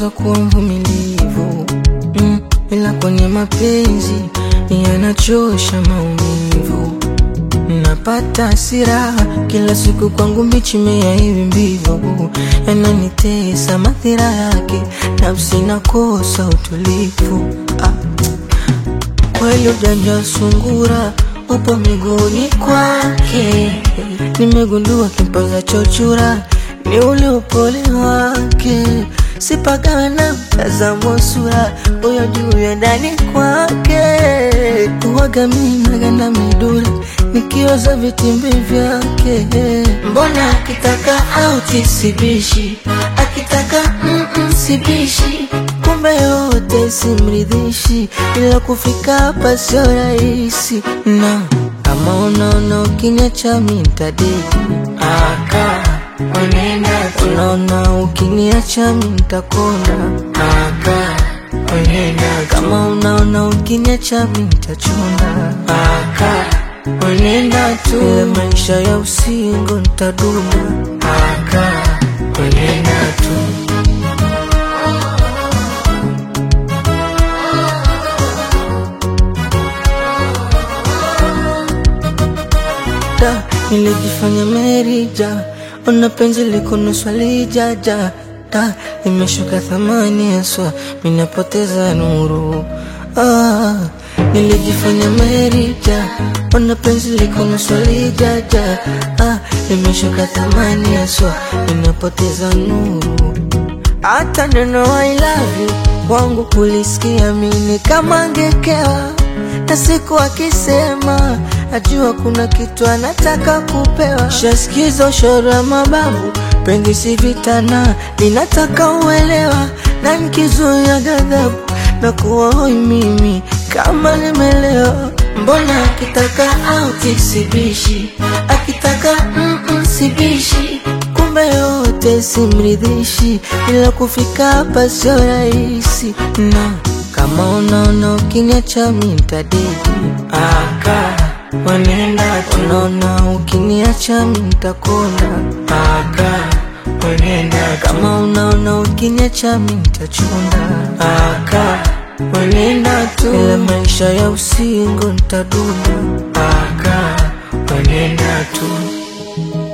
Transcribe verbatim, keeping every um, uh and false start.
najifunza kuwa mvumilivu, mm, ila kwenye mapenzi yanachosha maumivu. Napata hasira kila siku, kwangu mbichi mea hivi mbivu, yananitesa madhira yake, nafsi nakosa utulivu. ah. Kweli ujanja sungura upo miguuni kwake, nimegundua kimpaza chochura ni ule upole wake. Sipagawe na mtazamo sura, uyo juu ya ndani kwake. Uwaga mimi naganda midura nikioza vitimbi vyake. Mbona akitaka auti sibishi, akitaka mm-mm sibishi, kumbe yote simridhishi, ila kufika hapa sio rahisi. Na kama unaona ukiniacha mimi nitadeki, aka unenda tu. Unaona ukiniacha mimi nitakonda, aka unenda tu. Kama unaona ukiniacha mimi nitachunda, aka unenda tu. Ile maisha ya usingo nitaduna, aka unenda tu. Da, nilijifanya merija, ona penzi liko nusu lijaja. Da, imeshuka thamani yaswa, minapoteza nuru. Ah, nilijifanya merija, ona penzi liko nusu lijaja. Ah, imeshuka thamani yaswa, minapoteza nuru. Hata neno I love you wangu kulisikia mimi kama ngekewa, na siku akisema ajua kuna kitu anataka kupewa. Shasikizo shora mababu, penzi si vitana, ninataka uelewa. Na nikizuia ghadhabu na kuwa hoi mimi kama nimelewa. Mbona akitaka auti sibishi, akitaka mm-mm sibishi, kumbe yote simridhishi, ila kufika hapa sio rahisi. Na kama unaona ukiniacha mimi nitadeki, aka unenda tu. Unaona ukiniacha mimi nitakonda, aka unenda tu. Kama unaona ukiniacha mimi nitachunda, aka unenda tu. Ile maisha ya usingo nitaduna, aka unenda tu.